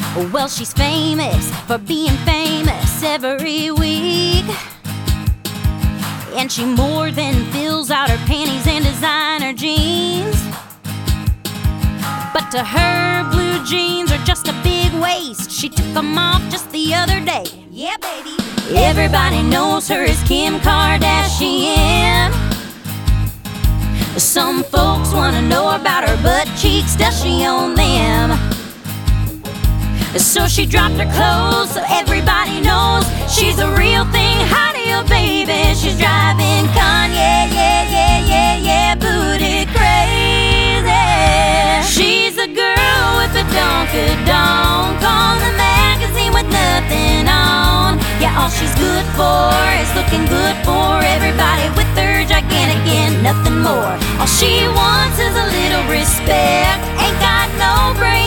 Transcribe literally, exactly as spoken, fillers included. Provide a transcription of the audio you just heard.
Well, she's famous for being famous every week, and she more than fills out her panties and designer jeans. But to her, blue jeans are just a big waste. She took them off just the other day. Yeah, baby. Everybody knows her as Kim Kardashian. Some folks wanna know about her butt cheeks. Does she own them? So she dropped her clothes so everybody knows she's a real thing. How do you, baby? She's driving Kanye, yeah, yeah, yeah, yeah, booty crazy. She's the girl with the donka-donk on the magazine with nothing on. Yeah, all she's good for is looking good for everybody with her gigantic and nothing more. All she wants is a little respect. Ain't got no brain.